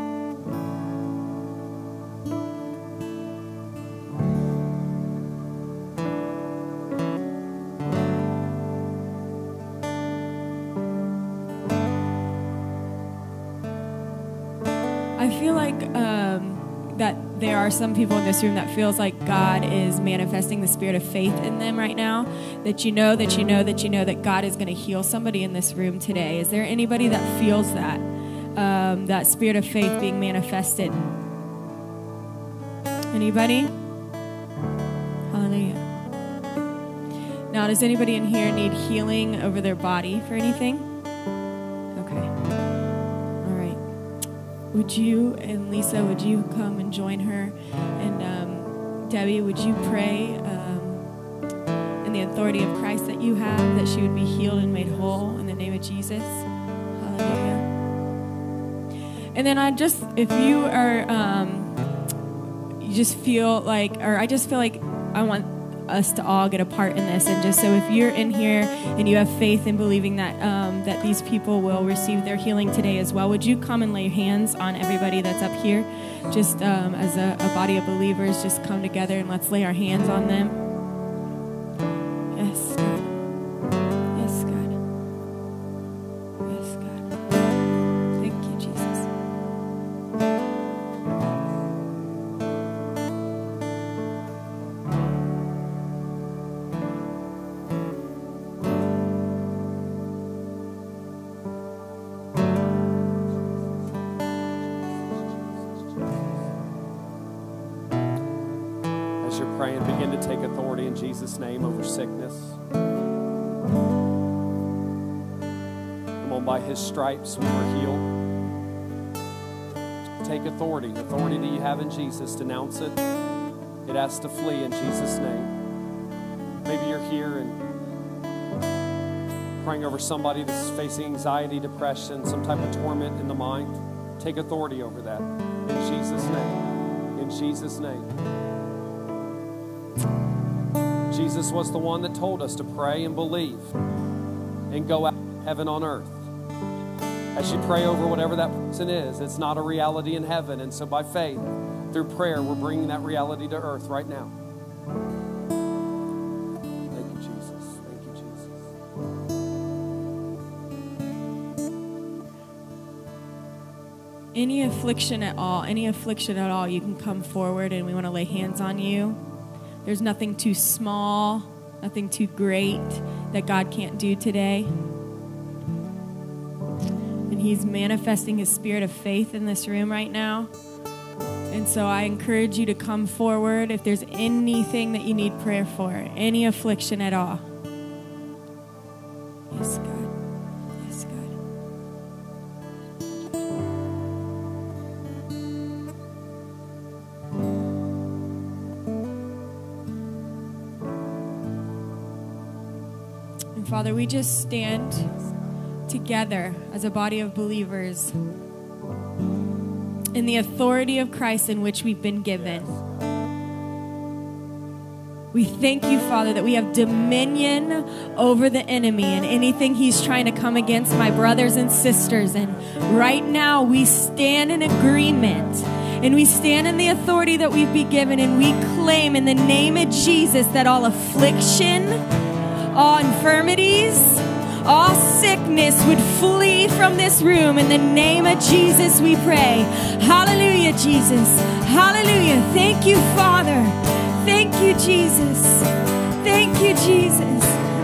I feel like um, that there are some people in this room that feels like God is manifesting the spirit of faith in them right now, that you know, that you know, that you know that God is going to heal somebody in this room today. Is there anybody that feels that, um, that spirit of faith being manifested? Anybody? Hallelujah. Now, does anybody in here need healing over their body for anything? Okay. All right. Would you and Lisa, would you come and join her? And um, Debbie, would you pray um, in the authority of Christ that you have, that she would be healed and made whole in the name of Jesus? Hallelujah. And then I just, if you are, um, you just feel like, or I just feel like I want us to all get a part in this. And just so if you're in here and you have faith in believing that um, that these people will receive their healing today as well, would you come and lay hands on everybody that's up here? Just um, as a, a body of believers, just come together and let's lay our hands on them. Yes, God. Yes, God. Yes, God. Thank you, Jesus. you're praying, begin to take authority in Jesus' name over sickness. Come on, by his stripes we were healed. Take authority, authority that you have in Jesus. Denounce it. It has to flee in Jesus' name. Maybe you're here and praying over somebody that's facing anxiety, depression, some type of torment in the mind. Take authority over that in Jesus' name. In Jesus' name. Jesus was the one that told us to pray and believe and go out heaven on earth. As you pray over whatever that person is, it's not a reality in heaven. And so by faith, through prayer, we're bringing that reality to earth right now. Thank you, Jesus. Thank you, Jesus. Any affliction at all, any affliction at all, you can come forward and we want to lay hands on you. There's nothing too small, nothing too great that God can't do today. And he's manifesting his spirit of faith in this room right now. And so I encourage you to come forward if there's anything that you need prayer for, any affliction at all. Yes, God. Yes, God. And Father, we just stand together as a body of believers in the authority of Christ in which we've been given. We thank you, Father, that we have dominion over the enemy and anything he's trying to come against my brothers and sisters. And right now we stand in agreement and we stand in the authority that we've been given, and we claim in the name of Jesus that all affliction, all infirmities, all sickness would flee from this room. In the name of Jesus we pray. Hallelujah, Jesus. Hallelujah. Thank you, Father. Thank you, Jesus. Thank you, Jesus.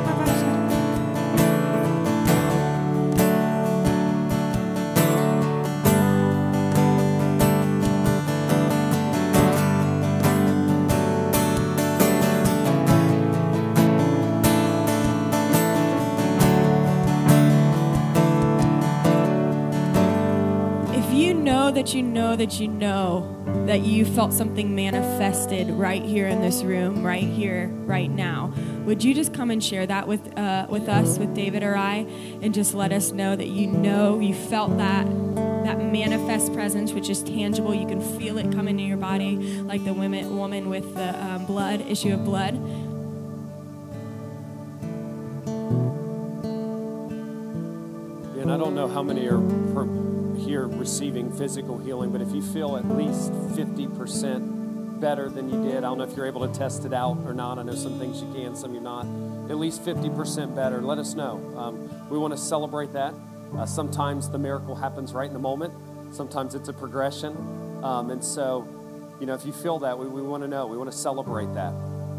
That you know that you know that you felt something manifested right here in this room, right here, right now. Would you just come and share that with uh, with us, with David or I, and just let us know that you know you felt that that manifest presence, which is tangible. You can feel it come into your body, like the woman woman with the um, blood issue of blood. And I don't know how many are per- here receiving physical healing, but if you feel at least fifty percent better than you did, I don't know if you're able to test it out or not. I know some things you can, some you're not. At least fifty percent better. Let us know. Um, we want to celebrate that. Uh, sometimes the miracle happens right in the moment. Sometimes it's a progression. Um, and so, you know, if you feel that, we, we want to know. We want to celebrate that.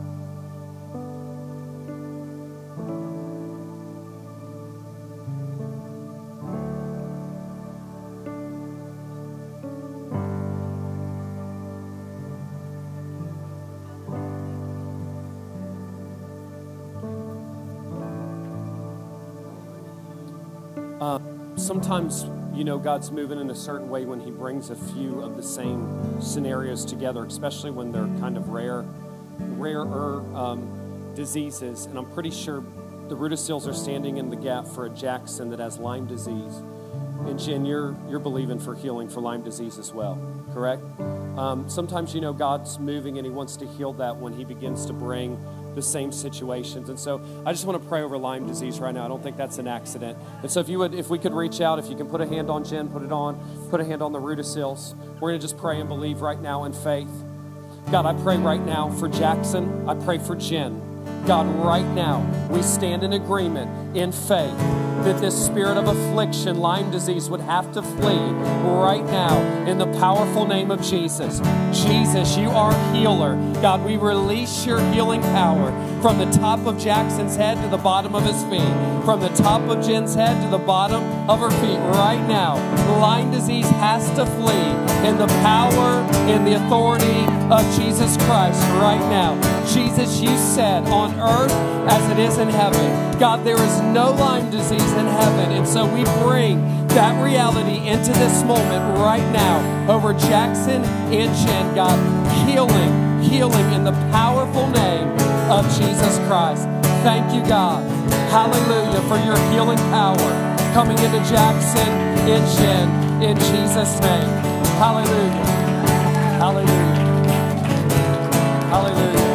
Uh, sometimes, you know, God's moving in a certain way when he brings a few of the same scenarios together, especially when they're kind of rare, rarer um, diseases. And I'm pretty sure the Rudisils are standing in the gap for a Jackson that has Lyme disease. And Jen, you're, you're believing for healing for Lyme disease as well, correct? Um, sometimes, you know, God's moving and he wants to heal that when he begins to bring the same situations. And so I just want to pray over Lyme disease right now. I don't think that's an accident. And so if you would, if we could reach out, if you can put a hand on Jen, put it on, put a hand on the Rudisils. We're going to just pray and believe right now in faith. God, I pray right now for Jackson. I pray for Jen. God, right now, we stand in agreement in faith that this spirit of affliction, Lyme disease, would have to flee right now in the powerful name of Jesus. Jesus, you are healer. God, we release your healing power from the top of Jackson's head to the bottom of his feet, from the top of Jen's head to the bottom of her feet right now. Lyme disease has to flee in the power and the authority of Jesus Christ right now. Jesus, you said on earth as it is in heaven. God, there is no Lyme disease in heaven, and so we bring that reality into this moment right now over Jackson and Jen. God, healing, healing in the powerful name of Jesus Christ. Thank you, God. Hallelujah for your healing power coming into Jackson and Jen in Jesus' name. Hallelujah. Hallelujah. Hallelujah.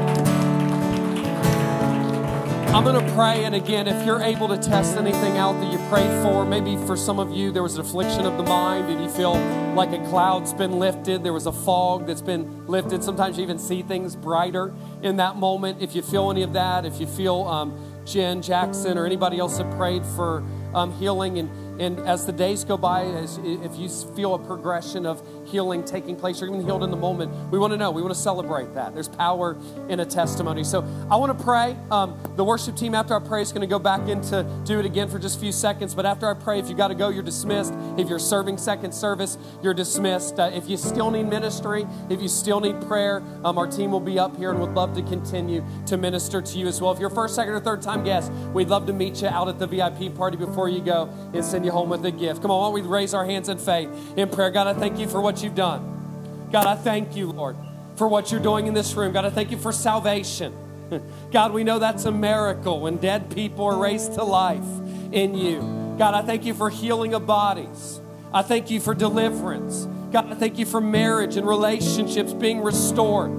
I'm going to pray, and again, if you're able to test anything out that you prayed for, maybe for some of you there was an affliction of the mind and you feel like a cloud's been lifted, there was a fog that's been lifted. Sometimes you even see things brighter in that moment. If you feel any of that, if you feel um, Jen, Jackson, or anybody else that prayed for um, healing, and, and as the days go by, as, if you feel a progression of healing taking place, or even healed in the moment, we want to know. We want to celebrate that. There's power in a testimony. So I want to pray. Um, the worship team, after I pray, is going to go back in to do it again for just a few seconds. But after I pray, if you got to go, you're dismissed. If you're serving second service, you're dismissed. Uh, if you still need ministry, if you still need prayer, um, our team will be up here and would love to continue to minister to you as well. If you're a first, second, or third time guest, we'd love to meet you out at the V I P party before you go and send you home with a gift. Come on, why don't we raise our hands in faith in prayer? God, I thank you for what you've done. God, I thank you, Lord, for what you're doing in this room. God, I thank you for salvation. God, we know that's a miracle when dead people are raised to life in you. God, I thank you for healing of bodies. I thank you for deliverance. God, I thank you for marriage and relationships being restored.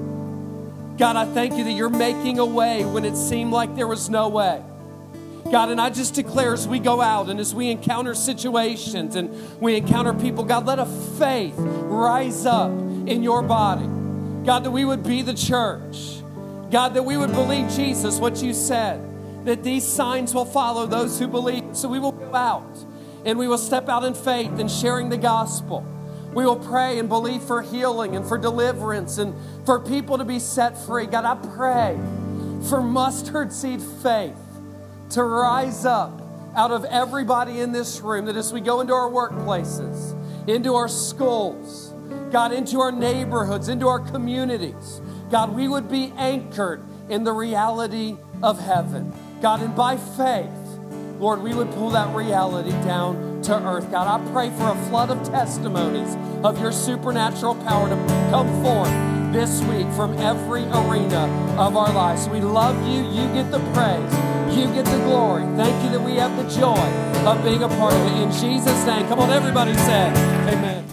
God, I thank you that you're making a way when it seemed like there was no way. God, and I just declare as we go out and as we encounter situations and we encounter people, God, let a faith rise up in your body. God, that we would be the church. God, that we would believe, Jesus, what you said, that these signs will follow those who believe. So we will go out and we will step out in faith and sharing the gospel. We will pray and believe for healing and for deliverance and for people to be set free. God, I pray for mustard seed faith to rise up out of everybody in this room, that as we go into our workplaces, into our schools, God, into our neighborhoods, into our communities, God, we would be anchored in the reality of heaven. God, and by faith, Lord, we would pull that reality down to earth. God, I pray for a flood of testimonies of your supernatural power to come forth this week from every arena of our lives. We love you. You get the praise. You get the glory. Thank you that we have the joy of being a part of it. In Jesus' name, come on, everybody say amen.